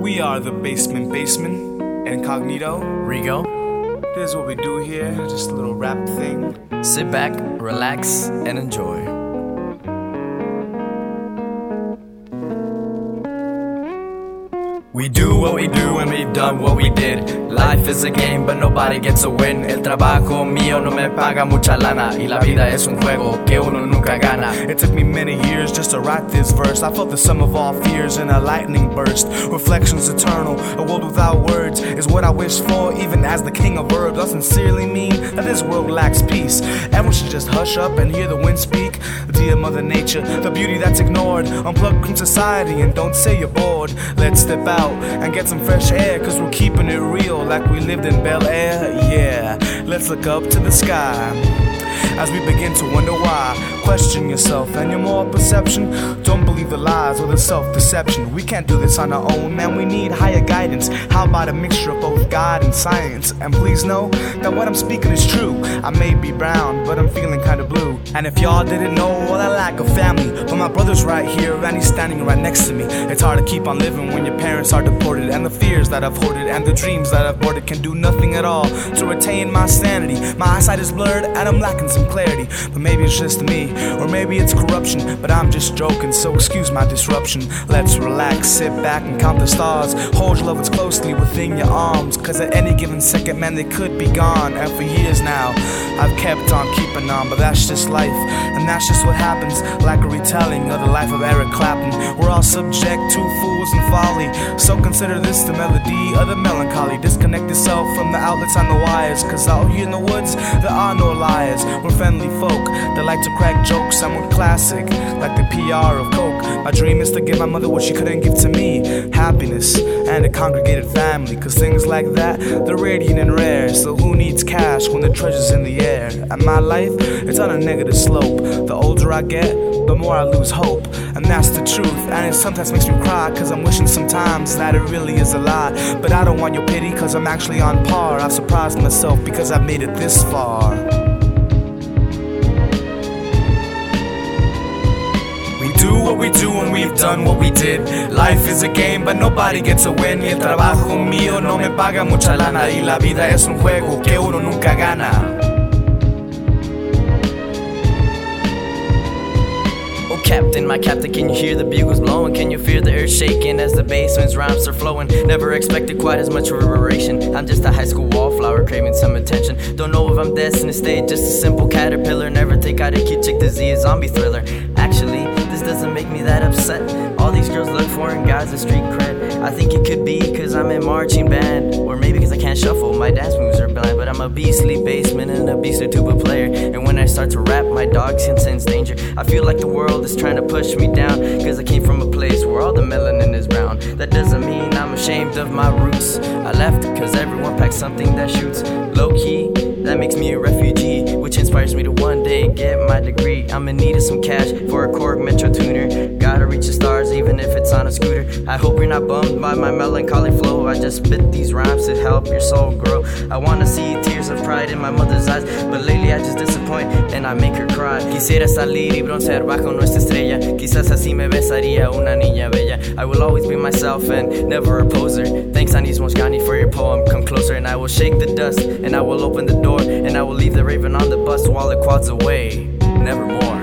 We are the Basement, Incognito, Rigo. Here's what we do here, just a little rap thing. Sit back, relax, and enjoy. We do what we do and we've done what we did. Life is a game but nobody gets a win. El trabajo mío no me paga mucha lana y la vida es un juego que uno nunca gana. It took me many years just to write this verse. I felt the sum of all fears in a lightning burst. Reflections eternal, a world without words is what I wish for, even as the king of verbs. I sincerely mean that this world lacks peace. Everyone should just hush up and hear the wind speak. Dear Mother Nature, the beauty that's ignored. Unplug from society and don't say you're bored. Let's step out and get some fresh air, cause we're keeping it real like we lived in Bel Air. Yeah, let's look up to the sky as we begin to wonder why. Question yourself and your moral perception. Don't believe the lies or the self-deception. We can't do this on our own, man, we need higher guidance. How about a mixture of both God and science? And please know that what I'm speaking is true. I may be brown, but I'm feeling kinda blue. And if y'all didn't know, well, I lack a family, but my brother's right here and he's standing right next to me. It's hard to keep on living when your parents are deported, and the fears that I've hoarded and the dreams that I've boarded can do nothing at all to retain my sanity. My eyesight is blurred and I'm lacking some clarity, but maybe it's just me, or maybe it's corruption, but I'm just joking, so excuse my disruption. Let's relax, sit back and count the stars. Hold your loved ones closely within your arms, cause at any given second, man, they could be gone. And for years now, I've kept on keeping on, but that's just life, and that's just what happens. Like a retelling of the life of Eric Clapton. We're all subject to fools and folly, so consider this the melody of the melancholy. Disconnect yourself from the outlets on the wires, cause out here in the woods, there are no liars. We're friendly folk that like to crack jokes. I'm with classic, like the PR of Coke. My dream is to give my mother what she couldn't give to me, happiness and a congregated family, cause things like that, they're radiant and rare. So who needs cash when the treasure's in the air? And my life, it's on a negative slope. The older I get, the more I lose hope, and that's the truth. And it sometimes makes me cry, cause I'm wishing sometimes that it really is a lie. But I don't want your pity, cause I'm actually on par. I've surprised myself because I've made it this far. Do what we do and we've done what we did. Life is a game but nobody gets a win. Y el trabajo mío no me paga mucha lana y la vida es un juego que uno nunca gana. Oh Captain, my captain, can you hear the bugles blowing? Can you feel the earth shaking as the bassman's rhymes are flowing? Never expected quite as much reverberation. I'm just a high school wallflower craving some attention. Don't know if I'm destined to stay just a simple caterpillar. Never think I'd a cute chick to see a zombie thriller. Actually, this doesn't make me that upset. All these girls look for in guys with street cred. I think it could be cause I'm in marching band, or maybe cause I can't shuffle, my dance moves are blind. But I'm a beastly bassman and a beastly tuba player, and when I start to rap, my dog sense danger. I feel like the world is trying to push me down, cause I came from a place where all the melanin is brown. That doesn't mean I'm ashamed of my roots. I left cause everyone packs something that shoots. Low key, that makes me a refugee, which inspires me to one day get my degree. I'm in need of some cash for a Korg Metro tuner. Gotta reach the stars even if it's on a scooter. I hope you're not bummed by my melancholy flow. I just spit these rhymes to help your soul grow. I wanna see tears of pride in my mother's eyes, but lately I just disappoint and I make her cry. Quisiera salir y broncear bajo nuestra estrella. Quizás así me besaría una niña bella. I will always be myself and never a poser. Thanks Anis Moscani for your poem. Come closer and I will shake the dust, and I will open the door, and I will leave the raven on the bus while it quads away. Nevermore.